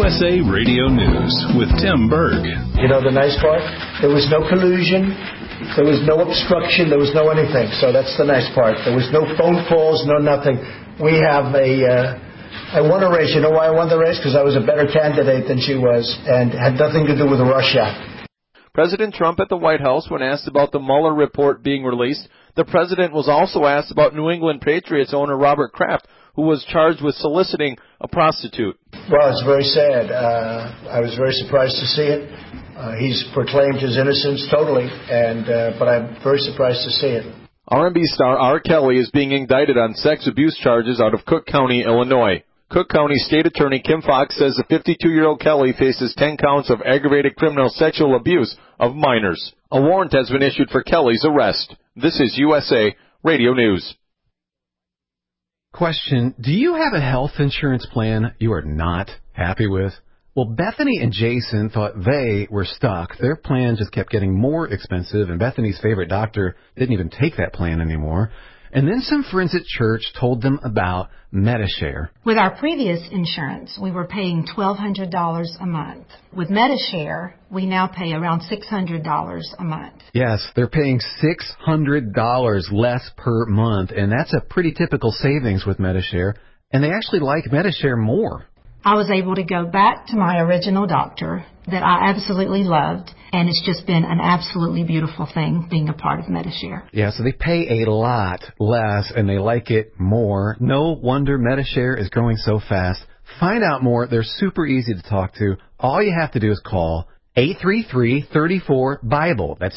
USA Radio News with Tim Berg. You know the nice part? There was no collusion. There was no obstruction. There was no anything. So that's the nice part. There was no phone calls, no nothing. We have I won a race. You know why I won the race? Because I was a better candidate than she was, and had nothing to do with Russia. President Trump at the White House, when asked about the Mueller report being released, the president was also asked about New England Patriots owner Robert Kraft, who was charged with soliciting a prostitute. Well, it's very sad. I was very surprised to see it. He's proclaimed his innocence totally, but I'm very surprised to see it. R&B star R. Kelly is being indicted on sex abuse charges out of Cook County, Illinois. Cook County State Attorney Kim Fox says the 52-year-old Kelly faces 10 counts of aggravated criminal sexual abuse of minors. A warrant has been issued for Kelly's arrest. This is USA Radio News. Question, do you have a health insurance plan you are not happy with? Well, Bethany and Jason thought they were stuck. Their plan just kept getting more expensive, and Bethany's favorite doctor didn't even take that plan anymore. And then some friends at church told them about Medi-Share. With our previous insurance, we were paying $1,200 a month. With Medi-Share, we now pay around $600 a month. Yes, they're paying $600 less per month, and that's a pretty typical savings with Medi-Share. And they actually like Medi-Share more. I was able to go back to my original doctor that I absolutely loved, and it's just been an absolutely beautiful thing being a part of Medi-Share. Yeah, so they pay a lot less, and they like it more. No wonder Medi-Share is growing so fast. Find out more. They're super easy to talk to. All you have to do is call 833-34-BIBLE. That's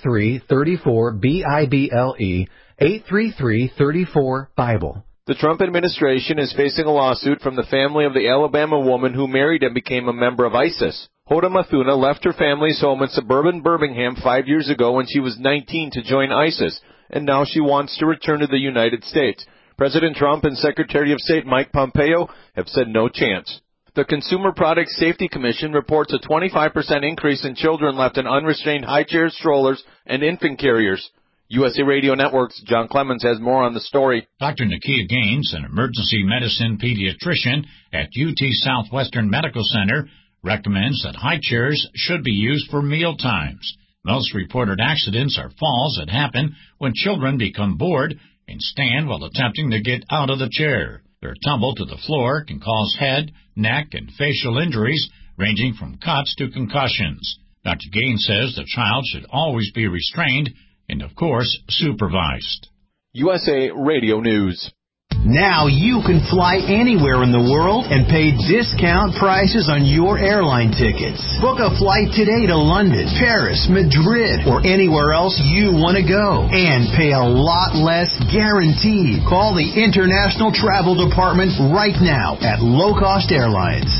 833-34-BIBLE, 833-34-BIBLE. The Trump administration is facing a lawsuit from the family of the Alabama woman who married and became a member of ISIS. Hoda Mathuna left her family's home in suburban Birmingham 5 years ago when she was 19 to join ISIS, and now she wants to return to the United States. President Trump and Secretary of State Mike Pompeo have said no chance. The Consumer Product Safety Commission reports a 25% increase in children left in unrestrained high chairs, strollers, and infant carriers. USA Radio Network's John Clemens has more on the story. Dr. Nakia Gaines, an emergency medicine pediatrician at UT Southwestern Medical Center, recommends that high chairs should be used for meal times. Most reported accidents are falls that happen when children become bored and stand while attempting to get out of the chair. Their tumble to the floor can cause head, neck, and facial injuries ranging from cuts to concussions. Dr. Gaines says the child should always be restrained and, of course, supervised. USA Radio News. Now you can fly anywhere in the world and pay discount prices on your airline tickets. Book a flight today to London, Paris, Madrid, or anywhere else you want to go. And pay a lot less guaranteed. Call the International Travel Department right now at Low Cost Airlines.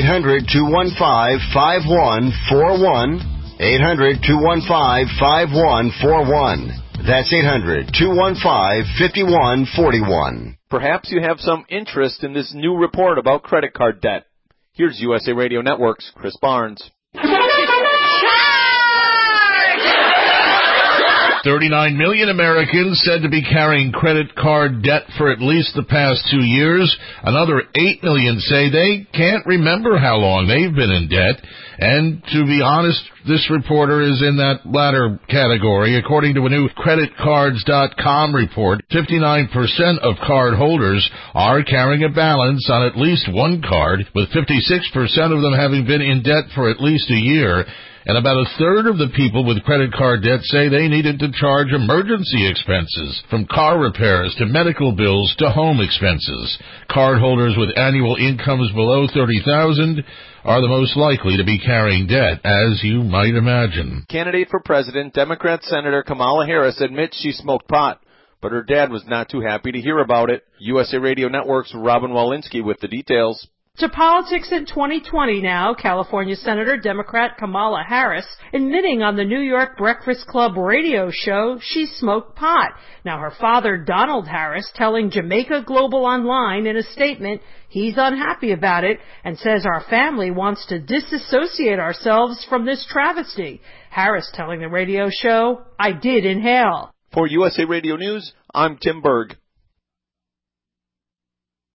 800-215-5141. 800-215-5141. That's 800-215-5141. Perhaps you have some interest in this new report about credit card debt. Here's USA Radio Network's Chris Barnes. 39 million Americans said to be carrying credit card debt for at least the past 2 years. Another 8 million say they can't remember how long they've been in debt. And to be honest, this reporter is in that latter category. According to a new creditcards.com report, 59% of card holders are carrying a balance on at least one card, with 56% of them having been in debt for at least a year. And about a third of the people with credit card debt say they needed to charge emergency expenses, from car repairs to medical bills to home expenses. Cardholders with annual incomes below $30,000 are the most likely to be carrying debt, as you might imagine. Candidate for president, Democrat Senator Kamala Harris admits she smoked pot, but her dad was not too happy to hear about it. USA Radio Network's Robin Walensky with the details. To politics in 2020 now, California Senator Democrat Kamala Harris admitting on the New York Breakfast Club radio show she smoked pot. Now her father, Donald Harris, telling Jamaica Global Online in a statement he's unhappy about it and says our family wants to disassociate ourselves from this travesty. Harris telling the radio show, I did inhale. For USA Radio News, I'm Tim Berg.